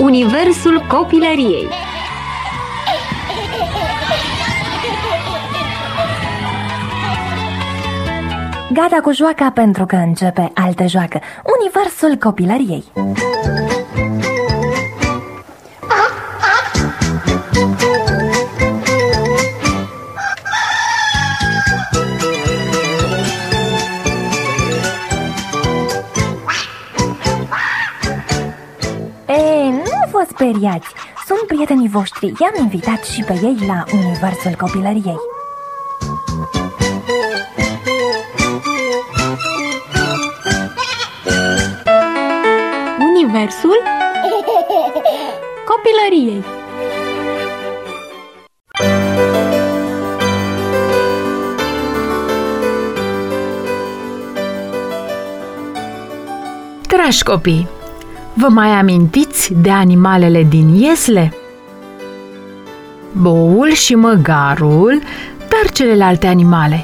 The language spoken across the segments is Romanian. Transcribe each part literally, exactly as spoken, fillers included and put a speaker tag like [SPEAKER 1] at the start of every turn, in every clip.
[SPEAKER 1] universul copilăriei.
[SPEAKER 2] Gata cu joaca pentru că începe altă joacă, universul copilăriei. E, nu vă speriați, sunt prietenii voștri, i-am invitat și pe ei la universul copilăriei.
[SPEAKER 1] Universul copilăriei.
[SPEAKER 3] Dragi copii, vă mai amintiți de animalele din Iesle? Boul și măgarul, dar celelalte animale.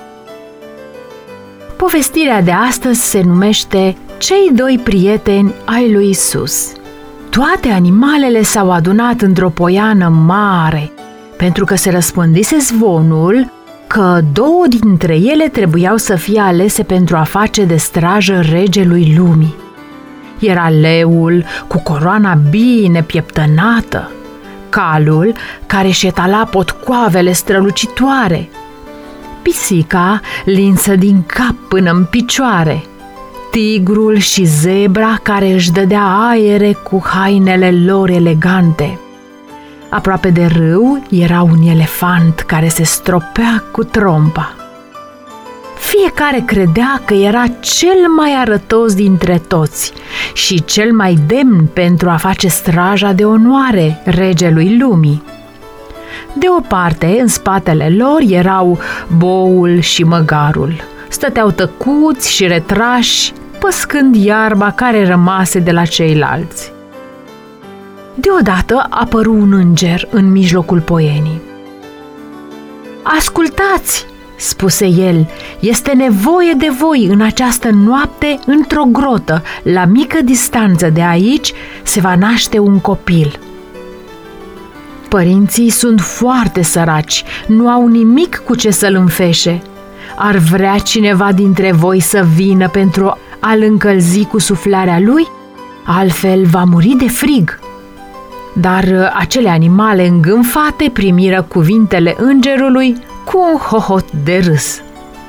[SPEAKER 3] Povestirea de astăzi se numește Cei doi prieteni ai lui Isus. Toate animalele s-au adunat într-o poiană mare, pentru că se răspândise zvonul că două dintre ele trebuiau să fie alese pentru a face de strajă regelui lumii. Era leul cu coroana bine pieptănată, calul care își etala potcoavele strălucitoare, pisica linsă din cap până în picioare, tigrul și zebra care își dădea aere cu hainele lor elegante. Aproape de râu era un elefant care se stropea cu trompa. Fiecare credea că era cel mai arătos dintre toți și cel mai demn pentru a face straja de onoare regelui lumii. De o parte, în spatele lor erau boul și măgarul. Stăteau tăcuți și retrași, păscând iarba care rămase de la ceilalți. Deodată apăru un înger în mijlocul poienii. "Ascultați!" spuse el, "este nevoie de voi în această noapte într-o grotă. La mică distanță de aici se va naște un copil. Părinții sunt foarte săraci, nu au nimic cu ce să-l înfeșe. Ar vrea cineva dintre voi să vină pentru a-l încălzi cu suflarea lui? Altfel va muri de frig." Dar acele animale îngânfate primiră cuvintele îngerului cu un hohot de râs.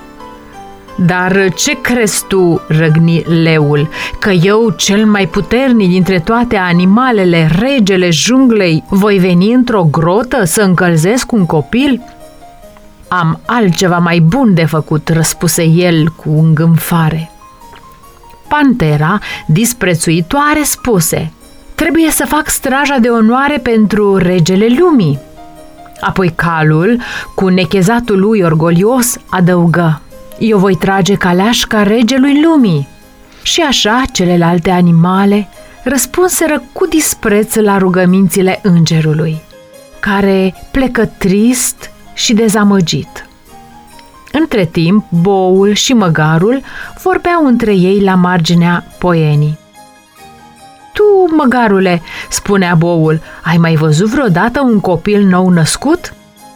[SPEAKER 3] "Dar ce crezi tu, răgni leul, că eu, cel mai puternic dintre toate animalele, regele junglei, voi veni într-o grotă să încălzesc un copil?" "Am altceva mai bun de făcut," răspuse el cu îngânfare. Pantera, disprețuitoare, spuse: "Trebuie să fac straja de onoare pentru regele lumii." Apoi calul, cu nechezatul lui orgolios, adăugă: "Eu voi trage caleașca regelui lumii." Și așa celelalte animale răspunseră cu dispreț la rugămințile îngerului, care plecă trist și dezamăgit. Între timp, boul și măgarul vorbeau între ei la marginea poienii. "Tu, măgarule," spunea boul, "ai mai văzut vreodată un copil nou născut?"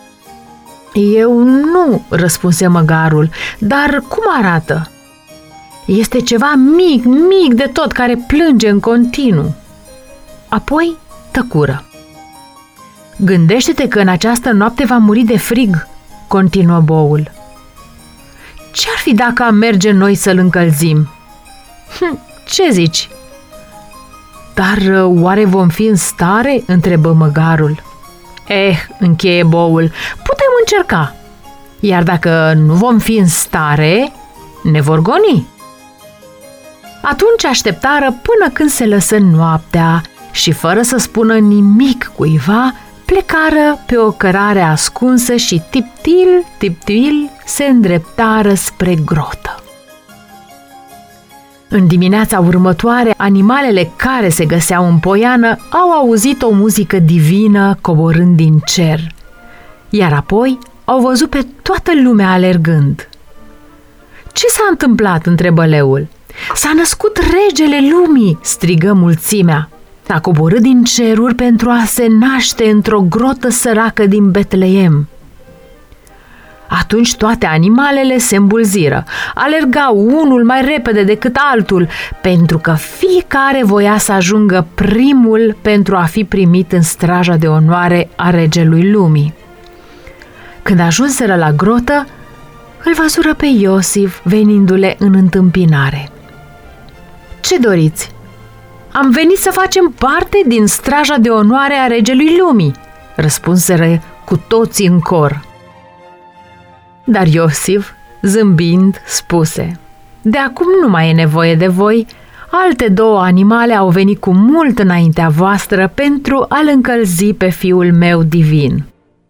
[SPEAKER 3] "Eu nu," răspunse măgarul, "dar cum arată?" "Este ceva mic, mic de tot, care plânge în continuu." Apoi tăcură. "Gândește-te că în această noapte va muri de frig," continuă boul. "Ce-ar fi dacă am merge noi să-l încălzim?" Hm, "Ce zici?" "Dar oare vom fi în stare?" întrebă măgarul. "Eh," încheie boul, "putem încerca. Iar dacă nu vom fi în stare, ne vor goni." Atunci așteptară până când se lăsă noaptea și, fără să spună nimic cuiva, plecară pe o cărare ascunsă și tiptil, tiptil se îndreptară spre grotă. În dimineața următoare, animalele care se găseau în poiană au auzit o muzică divină coborând din cer, iar apoi au văzut pe toată lumea alergând. "Ce s-a întâmplat?" întrebă leul. "S-a născut regele lumii!" strigă mulțimea. a coborât din ceruri pentru a se naște într-o grotă săracă din Betleem. Atunci toate animalele se îmbulziră, alergau unul mai repede decât altul, pentru că fiecare voia să ajungă primul pentru a fi primit în straja de onoare a regelui lumii. Când ajunseră la grotă, îl văzură pe Iosif venindu-le în întâmpinare. „Ce doriți?” „Am venit să facem parte din straja de onoare a regelui lumii”, răspunseră cu toții în cor. Dar Iosif, zâmbind, spuse: „De acum nu mai e nevoie de voi. Alte două animale au venit cu mult înaintea voastră pentru a-l încălzi pe fiul meu divin.”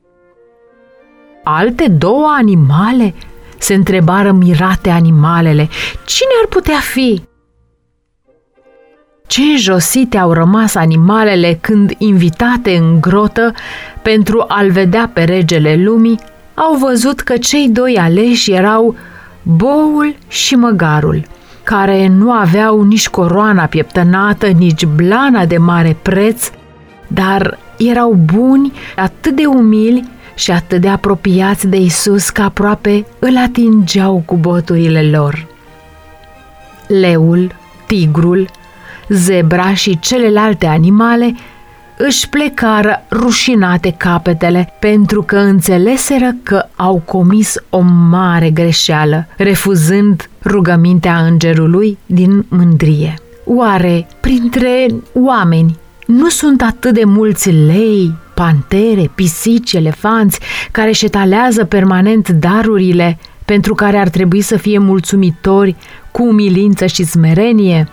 [SPEAKER 3] „Alte două animale?” se întrebară mirate animalele. „Cine ar putea fi?” Ce înjosite au rămas animalele când, invitate în grotă pentru a-l vedea pe regele lumii, au văzut că cei doi aleși erau boul și măgarul, care nu aveau nici coroana pieptănată, nici blana de mare preț, dar erau buni, atât de umili și atât de apropiați de Isus că aproape îl atingeau cu boturile lor. Leul, tigrul, zebra și celelalte animale își plecară rușinate capetele pentru că înțeleseră că au comis o mare greșeală, refuzând rugămintea îngerului din mândrie. Oare printre oameni nu sunt atât de mulți lei, pantere, pisici, elefanți care își etalează permanent darurile pentru care ar trebui să fie mulțumitori cu umilință și smerenie?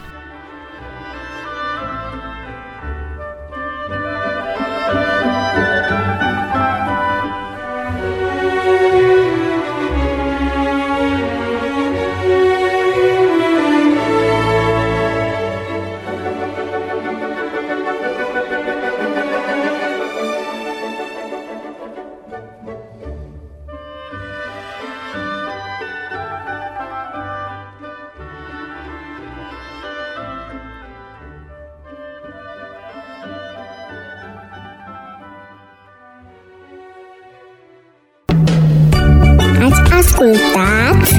[SPEAKER 4] Ați ascultat